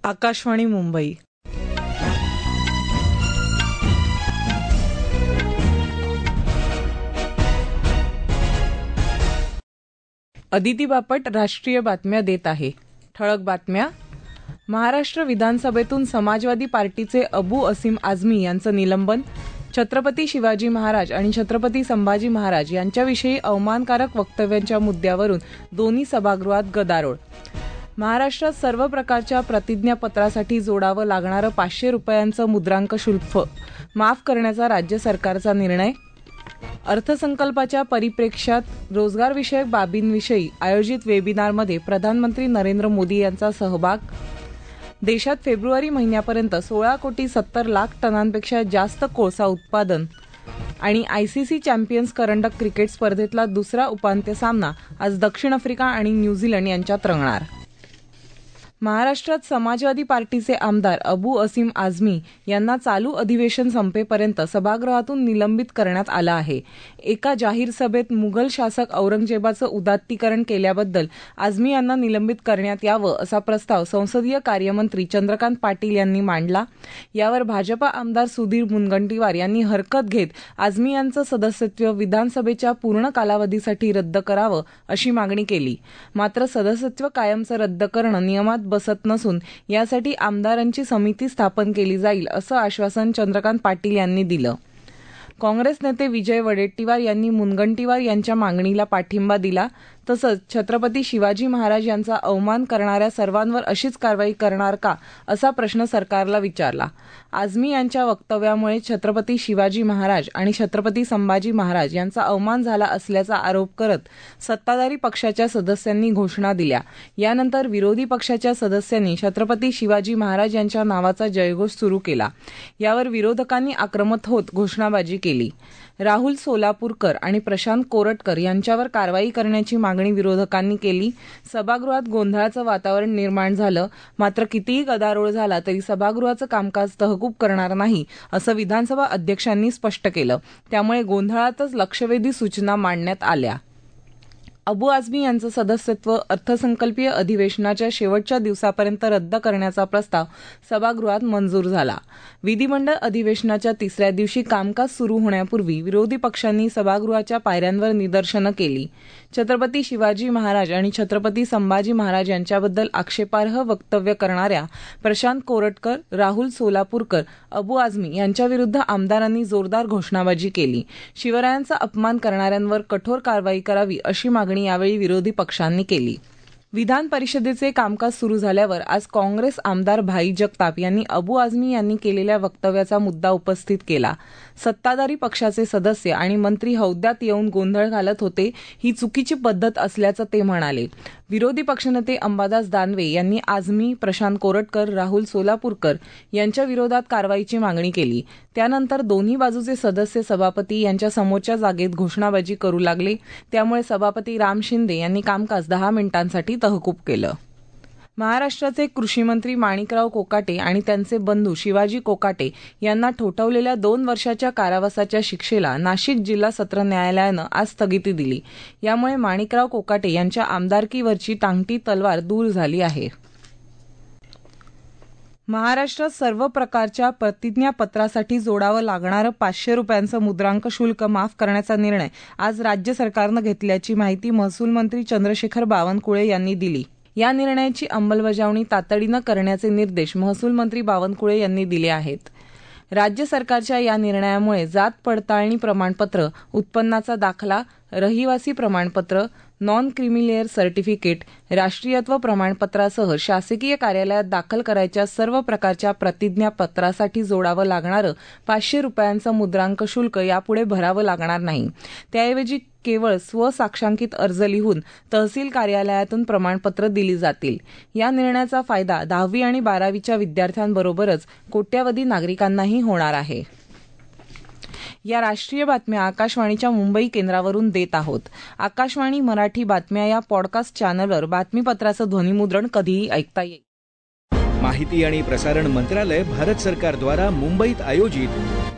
आकाशवाणी मुंबई. अदिती बापट राष्ट्रीय बातम्या देत आहे. ठळक बातम्या. महाराष्ट्र विधानसभेतून समाजवादी पार्टीचे अबू असीम आझमी यांचं निलंबन. छत्रपती शिवाजी महाराज आणि छत्रपती संभाजी महाराज यांच्याविषयी अवमानकारक वक्तव्यांच्या मुद्द्यावरून दोन्ही सभागृहात गदारोळ. महाराष्ट्रात सर्व प्रकारच्या प्रतिज्ञापत्रासाठी जोडावं लागणारं 500 रुपयांचं मुद्रांक शुल्क माफ करण्याचा राज्य सरकारचा निर्णय. अर्थसंकल्पाच्या परिप्रेक्ष्यात रोजगारविषयक बाबींविषयी आयोजित वेबिनारमध्ये प्रधानमंत्री नरेंद्र मोदी यांचा सहभाग. देशात फेब्रुवारी महिन्यापर्यंत 16,70,00,000 टनांपेक्षा जास्त कोळसा उत्पादन. आणि आयसीसी चॅम्पियन्स करंडक क्रिकेट स्पर्धेतला दुसरा उपांत्य सामना आज दक्षिण आफ्रिका आणि न्यूझीलंड यांच्यात रंगणार. महाराष्ट्रात समाजवादी पार्टीचे आमदार अबू असीम आझमी यांना चालू अधिवेशन संपेपर्यंत सभागृहातून निलंबित करण्यात आलं आहे. एका जाहीर सभेत मुघल शासक औरंगजेबाचं उदात्तीकरण केल्याबद्दल आझमी यांना निलंबित करण्यात यावं असा प्रस्ताव संसदीय कार्यमंत्री चंद्रकांत पाटील यांनी मांडला. यावर भाजपा आमदार सुधीर मुनगंटीवार यांनी हरकत घेत आझमी यांचं सदस्यत्व विधानसभेच्या पूर्ण कालावधीसाठी रद्द करावं अशी मागणी केली. मात्र सदस्यत्व कायमचं रद्द करणं नियमात बसत नसून यासाठी आमदारांची समिती स्थापन केली जाईल असं आश्वासन चंद्रकांत पाटील यांनी दिलं. काँग्रेस नेते विजय वडेट्टीवार यांनी मुनगंटीवार यांच्या मागणीला पाठिंबा दिला. तसंच छत्रपती शिवाजी महाराज यांचा अवमान करणाऱ्या सर्वांवर अशीच कारवाई करणार का असा प्रश्न सरकारला विचारला. आझमी यांच्या वक्तव्यामुळे छत्रपती शिवाजी महाराज आणि छत्रपती संभाजी महाराज यांचा अवमान झाला असल्याचा आरोप करत सत्ताधारी पक्षाच्या सदस्यांनी घोषणा दिल्या. यानंतर विरोधी पक्षाच्या सदस्यांनी छत्रपती शिवाजी महाराज यांच्या नावाचा जयघोष सुरू केला. यावर विरोधकांनी आक्रमक होत घोषणाबाजी केली. राहुल सोलापूरकर आणि प्रशांत कोरटकर यांच्यावर कारवाई करण्याची मागणी विरोधकांनी केली. सभागृहात गोंधळाचं वातावरण निर्माण झालं. मात्र कितीही गदारोळ झाला तरी सभागृहाचं कामकाज तहकूब करणार नाही असं विधानसभा अध्यक्षांनी स्पष्ट केलं. त्यामुळे गोंधळातच लक्षवेधी सूचना मांडण्यात आल्या. अबू आझमी यांचं सदस्यत्व अर्थसंकल्पीय अधिवेशनाच्या शेवटच्या दिवसापर्यंत रद्द करण्याचा प्रस्ताव सभागृहात मंजूर झाला. विधिमंडळ अधिवेशनाच्या तिसऱ्या दिवशी कामकाज सुरू होण्यापूर्वी विरोधी पक्षांनी सभागृहाच्या पायऱ्यांवर निदर्शनं केली. छत्रपती शिवाजी महाराज आणि छत्रपती संभाजी महाराज यांच्याबद्दल आक्षेपार्ह वक्तव्य करणाऱ्या प्रशांत कोरटकर, राहुल सोलापूरकर, अबू आझमी यांच्याविरुद्ध आमदारांनी जोरदार घोषणाबाजी केली. शिवरायांचा अपमान करणाऱ्यांवर कठोर कारवाई करावी अशी मागणी यावेळी विरोधी पक्षांनी केली. विधान परिषदेचे कामकाज सुरू झाल्यावर आज काँग्रेस आमदार भाई जगताप यांनी अबू आझमी यांनी केलेल्या वक्तव्याचा मुद्दा उपस्थित केला. सत्ताधारी पक्षाचे सदस्य आणि मंत्री हौद्यात येऊन गोंधळ घालत होते, ही चुकीची पद्धत असल्याचं ते म्हणाले. विरोधी पक्षनेते अंबादास दानवे यांनी आझमी, प्रशांत कोरटकर, राहुल सोलापूरकर यांच्या विरोधात कारवाईची मागणी केली. त्यानंतर दोन्ही बाजूचे सदस्य सभापती यांच्या समोरच्या जागेत घोषणाबाजी करू लागले. त्यामुळे सभापती राम शिंदे यांनी कामकाज 10 मिनिटांसाठी तहकूब केलं. महाराष्ट्राचे कृषीमंत्री माणिकराव कोकाटे आणि त्यांचे बंधू शिवाजी कोकाटे यांना ठोठावलेल्या 2 वर्षाच्या कारावासाच्या शिक्षेला नाशिक जिल्हा सत्र न्यायालयानं आज स्थगिती दिली. यामुळे माणिकराव कोकाटे यांच्या आमदारकीवरची टांगती तलवार दूर झाली आहे. महाराष्ट्रात सर्व प्रकारच्या प्रतिज्ञापत्रासाठी जोडावं लागणारं 500 रुपयांचं मुद्रांक शुल्क माफ करण्याचा निर्णय आज राज्य सरकारनं घेतल्याची माहिती महसूल मंत्री चंद्रशेखर बावनकुळे यांनी दिली. या निर्णयाची अंमलबजावणी तातडीनं करण्याचे निर्देश महसूल मंत्री बावनकुळे यांनी दिले आहेत. राज्य सरकारच्या या निर्णयामुळे जात पडताळणी प्रमाणपत्र, उत्पन्नाचा दाखला, रहिवासी प्रमाणपत्र, नॉन क्रिमिलेअर सर्टिफिकेट, राष्ट्रीयत्व प्रमाणपत्रासह शासकीय कार्यालयात दाखल करायच्या सर्व प्रकारच्या प्रतिज्ञापत्रासाठी जोडावं लागणारं 500 रुपयांचं मुद्रांक शुल्क यापुढे भरावं लागणार नाही. त्याऐवजी केवळ स्वसाक्षांकित अर्ज लिहून तहसील कार्यालयातून प्रमाणपत्र दिली जातील. या निर्णयाचा फायदा 10वी आणि 12वीच्या विद्यार्थ्यांबरोबरच कोट्यावधी नागरिकांनाही होणार आहे. या राष्ट्रीय बातम्या आकाशवाणीच्या मुंबई केंद्रावरून देत आहोत. आकाशवाणी मराठी बातम्या या पॉडकास्ट चॅनलवर बातमीपत्राचं ध्वनिमुद्रण कधीही ऐकता येईल. माहिती आणि प्रसारण मंत्रालय, भारत सरकार द्वारा मुंबईत आयोजित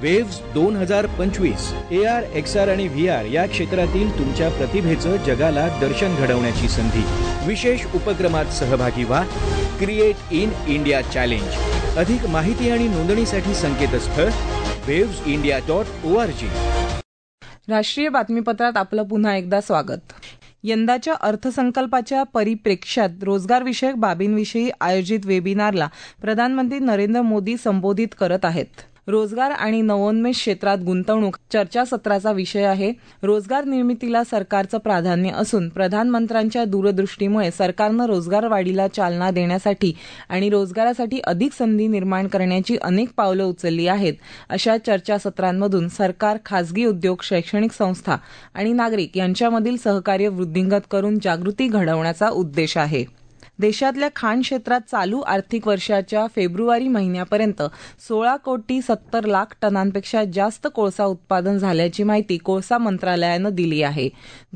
वेव्हज 2025 AR, XR आणि VR या क्षेत्रातील तुमच्या प्रतिभेचं जगाला दर्शन घडवण्याची संधी. विशेष उपक्रमात सहभागी व्हा. Create in India challenge. अधिक माहिती आणि नोंदणीसाठी संकेतस्थळ wavesindia.org. राष्ट्रीय बातमीपत्रात आपलं पुन्हा एकदा स्वागत. यंदाच्या अर्थसंकल्पाच्या परिप्रेक्ष्यात रोजगारविषयक बाबींविषयी आयोजित वेबिनारला प्रधानमंत्री नरेंद्र मोदी संबोधित करत आहेत. रोजगार आणि नवोन्मेष क्षेत्रात गुंतवणूक चर्चासत्राचा विषय आहे. रोजगार निर्मितीला सरकारचं प्राधान्य असून प्रधानमंत्र्यांच्या दूरदृष्टीमुळे सरकारनं रोजगार वाढीला चालना देण्यासाठी आणि रोजगारासाठी अधिक संधी निर्माण करण्याची अनेक पावलं उचलली आहेत. अशा चर्चासत्रांमधून सरकार, खासगी उद्योग, शैक्षणिक संस्था आणि नागरिक यांच्यामधील सहकार्य वृद्धिंगत करून जागृती घडवण्याचा उद्देश आहे. देशातल्या खाण क्षेत्रात चालू आर्थिक वर्षाच्या फेब्रुवारी महिन्यापर्यंत 16,70,00,000 टनांपेक्षा जास्त कोळसा उत्पादन झाल्याची माहिती कोळसा मंत्रालयानं दिली आहे.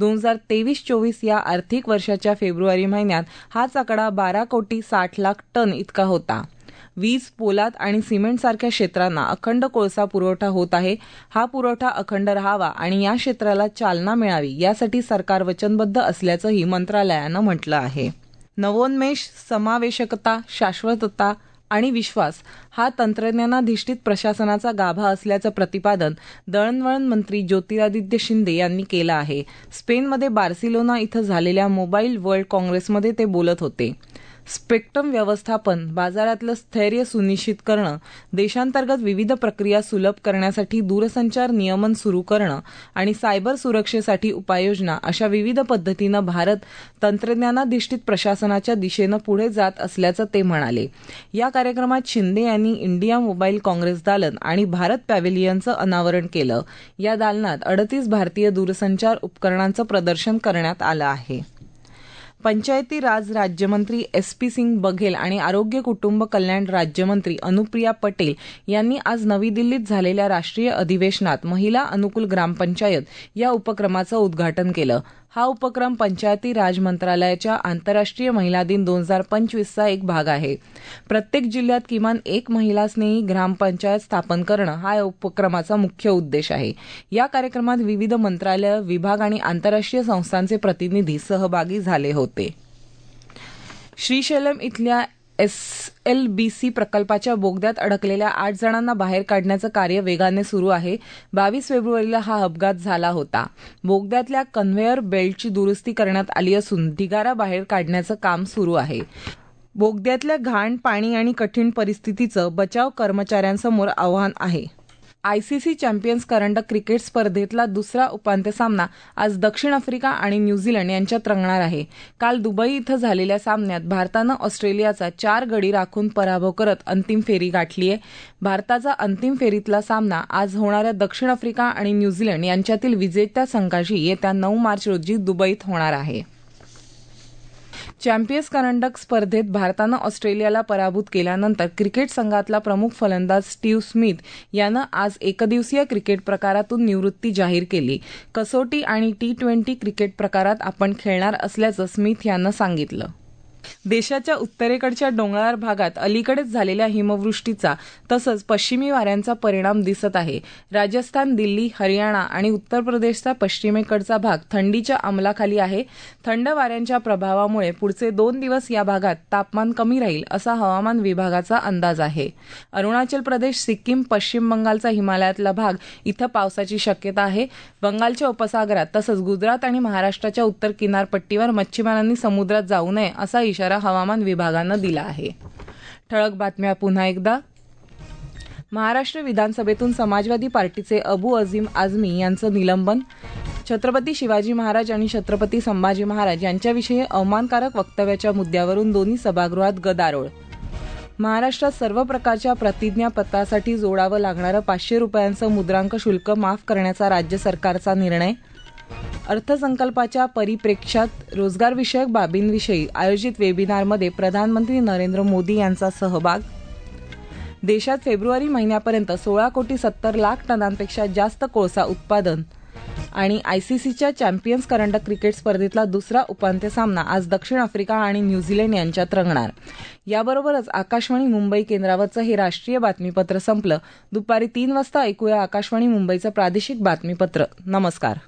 2023-24 या आर्थिक वर्षाच्या फेब्रुवारी महिन्यात हाच आकडा 12,60,00,000 टन इतका होता. वीज, पोलाद आणि सिमेंटसारख्या क्षेत्रांना अखंड कोळसा पुरवठा होत आहे. हा पुरवठा अखंड राहावा आणि या क्षेत्राला चालना मिळावी यासाठी सरकार वचनबद्ध असल्याचंही मंत्रालयानं म्हटलं आहे. नवोन्मेष, समावेशकता, शाश्वतता आणि विश्वास हा तंत्रज्ञानाधिष्ठित प्रशासनाचा गाभा असल्याचं प्रतिपादन दळणवळण मंत्री ज्योतिरादित्य शिंदे यांनी केलं आहे. स्पेनमध्ये बार्सिलोना इथं झालेल्या मोबाईल वर्ल्ड काँग्रेसमध्ये ते बोलत होते. स्पेक्ट्रम व्यवस्थापन, बाजारातलं स्थैर्य सुनिश्चित करणं, देशांतर्गत विविध प्रक्रिया सुलभ करण्यासाठी दूरसंचार नियमन सुरू करणं आणि सायबर सुरक्षेसाठी उपाययोजना अशा विविध पद्धतीनं भारत तंत्रज्ञानाधिष्ठित प्रशासनाच्या दिशेनं पुढे जात असल्याचं ते म्हणाले. या कार्यक्रमात शिंदे यांनी इंडिया मोबाईल काँग्रेस दालन आणि भारत पॅव्हेलियनचं अनावरण केलं. या दालनात 38 भारतीय दूरसंचार उपकरणांचं प्रदर्शन करण्यात आलं आहे. पंचायती राज राज्यमंत्री SP सिंग बघेल आणि आरोग्य कुटुंब कल्याण राज्यमंत्री अनुप्रिया पटेल यांनी आज नवी दिल्लीत झालेल्या राष्ट्रीय अधिवेशनात महिला अनुकूल ग्रामपंचायत या उपक्रमाचं उद्घाटन केलं. हा उपक्रम पंचायती राज मंत्रालयाच्या आंतरराष्ट्रीय महिला दिन 2025चा एक भाग आहे. प्रत्येक जिल्ह्यात किमान एक महिलास्नेही ग्रामपंचायत स्थापन करणं हा या उपक्रमाचा मुख्य उद्देश आहे. या कार्यक्रमात विविध मंत्रालय, विभाग आणि आंतरराष्ट्रीय संस्थांचे प्रतिनिधी सहभागी झाले होते. श्रीशैलम इथल्या SLBC प्रकल्पाच्या बोगद्यात अडकलेल्या 8 जणांना बाहेर काढण्याचं कार्य वेगाने सुरू आहे. 22 फेब्रुवारीला हा अपघात झाला होता. बोगद्यातल्या कन्व्हेयर बेल्टची दुरुस्ती करण्यात आली असून ढिगारा बाहेर काढण्याचं काम सुरू आहे. बोगद्यातल्या घाण, पाणी आणि कठीण परिस्थितीचं बचाव कर्मचाऱ्यांसमोर आव्हान आहे. ICC चॅम्पियन्स करंडक क्रिकेट स्पर्धेतला दुसरा उपांत्य सामना आज दक्षिण आफ्रिका आणि न्यूझीलंड यांच्यात रंगणार आहे. काल दुबई इथं झालेल्या सामन्यात भारतानं ऑस्ट्रेलियाचा 4 गडी राखून पराभव करत अंतिम फेरी गाठली आहे. भारताचा अंतिम फेरीतला सामना आज होणाऱ्या दक्षिण आफ्रिका आणि न्यूझीलंड यांच्यातील विजेत्या संघाशी येत्या 9 मार्च रोजी दुबईत होणार आहे. चॅम्पियन्स करंडक स्पर्धेत भारतानं ऑस्ट्रेलियाला पराभूत केल्यानंतर क्रिकेट संघातला प्रमुख फलंदाज स्टीव्ह स्मिथ यानं आज एकदिवसीय क्रिकेट प्रकारातून निवृत्ती जाहीर केली. कसोटी आणि T20 क्रिकेट प्रकारात आपण खेळणार असल्याचं स्मिथ यानं सांगितलं. देशाच्या उत्तरेकडच्या डोंगराळ भागात अलीकडेच झालेल्या हिमवृष्टीचा तसंच पश्चिमी वाऱ्यांचा परिणाम दिसत आहे. राजस्थान, दिल्ली, हरियाणा आणि उत्तर प्रदेशचा पश्चिमेकडचा भाग थंडीच्या अंमलाखाली आहे. थंड वाऱ्यांच्या प्रभावामुळे पुढचे 2 दिवस या भागात तापमान कमी राहील असा हवामान विभागाचा अंदाज आहे. अरुणाचल प्रदेश, सिक्कीम, पश्चिम बंगालचा हिमालयातला भाग इथं पावसाची शक्यता आहे. बंगालच्या उपसागरात तसंच गुजरात आणि महाराष्ट्राच्या उत्तर किनारपट्टीवर मच्छीमारांनी समुद्रात जाऊ नये असा इशारा हवामान विभागानं दिला आहे. ठळक बातम्या पुन्हा एकदा. महाराष्ट्र विधानसभेतून समाजवादी पार्टीचे अबू असीम आझमी यांचं निलंबन. छत्रपती शिवाजी महाराज आणि छत्रपती संभाजी महाराज यांच्याविषयी अवमानकारक वक्तव्याच्या मुद्द्यावरून दोन्ही सभागृहात गदारोळ. महाराष्ट्रात सर्व प्रकारच्या प्रतिज्ञापत्रासाठी जोडावं लागणारं 500 रुपयांचं मुद्रांक शुल्क माफ करण्याचा राज्य सरकारचा निर्णय. अर्थसंकल्पाच्या परिप्रेक्ष्यात रोजगारविषयक बाबींविषयी आयोजित वेबिनारमध्ये प्रधानमंत्री नरेंद्र मोदी यांचा सहभाग. देशात फेब्रुवारी महिन्यापर्यंत 16,70,00,000 टनांपेक्षा जास्त कोळसा उत्पादन. आणि आयसीसीच्या चॅम्पियन्स करंडक क्रिकेट स्पर्धेतला दुसरा उपांत्य सामना आज दक्षिण आफ्रिका आणि न्यूझीलंड यांच्यात रंगणार. याबरोबरच आकाशवाणी मुंबई केंद्रावरचं हे राष्ट्रीय बातमीपत्र संपलं. दुपारी 3 वाजता ऐकूया आकाशवाणी मुंबईचं प्रादेशिक बातमीपत्र. नमस्कार.